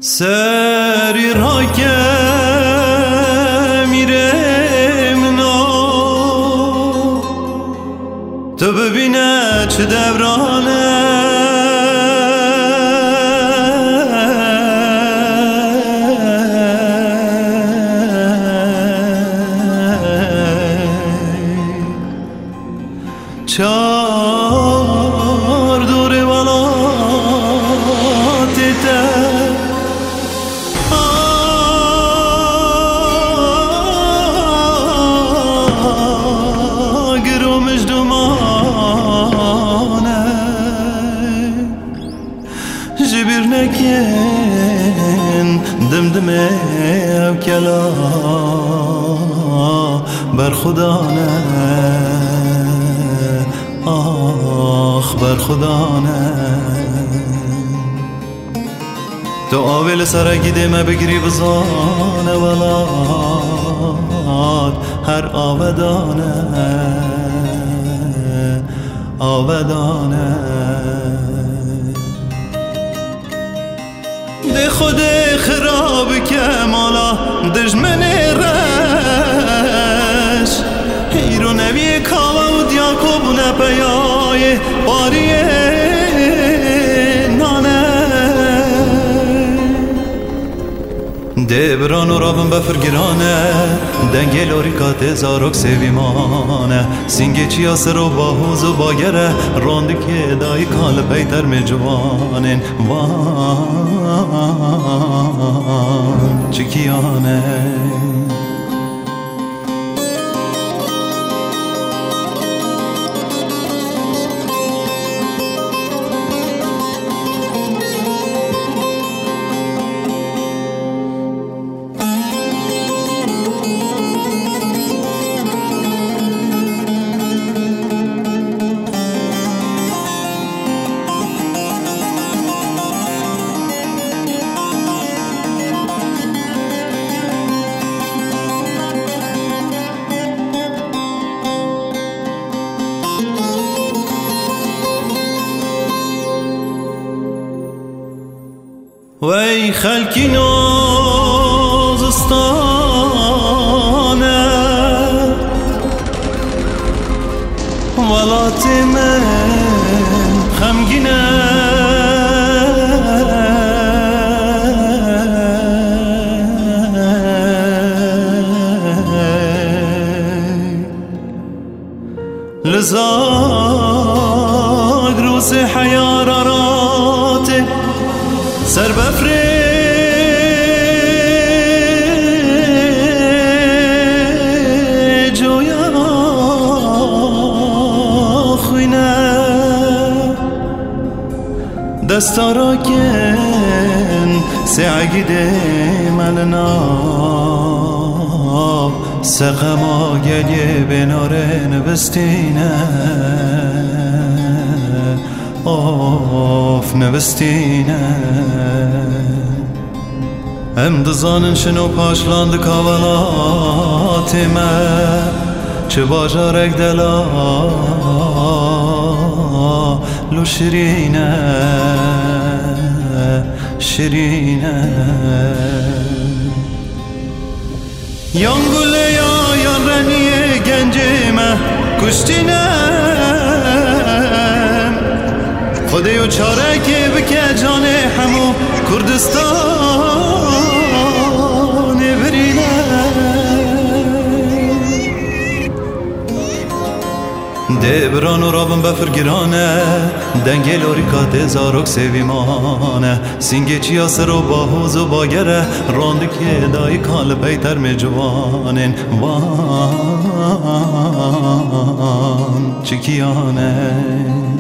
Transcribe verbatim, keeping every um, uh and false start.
سری را که میرم نو تو ببینه چه دورانه چار دوره ولاتته گرومش دومانه جبیر نکن دمدمه او کلا بر خدا نه آخ بر خدا نه تو آویل سرگیده ما بگیری بزانه ولاد هر آودانه آودانه ده خود خراب که مالا دشمن رش هیرو نبی کاوا و دیاکوب و نپیای باریه نانه ده بران و رابن بفرگرانه دنگه لوریکات زاروک سویمانه سینگه چیا سر و باهوز و باگره رانده که دای کال پیتر می جوانن وان چکیانه وی خلکی نازستانه ولات من خمگینه لزاق روز حیاراراته سر بفره جویا خوینه دستارا کن سعگیده ملناب سقما گلیه بناره نوستینه آف نوستینه ام دزانن شنو پاشلاند کاولات ما چه باجارک دلا لو شرینه شرینه یان گله یا یان رنیه گنجه ما کشتینه خودیو چاره که بکه جانه همو کردستان برینه ده بران و رابن بفرگرانه دنگه لوریکات زاروک سویمانه سینگه چیا سر و باهوز و باگره رانده که دای کال پیتر می جوانن وان چکیانه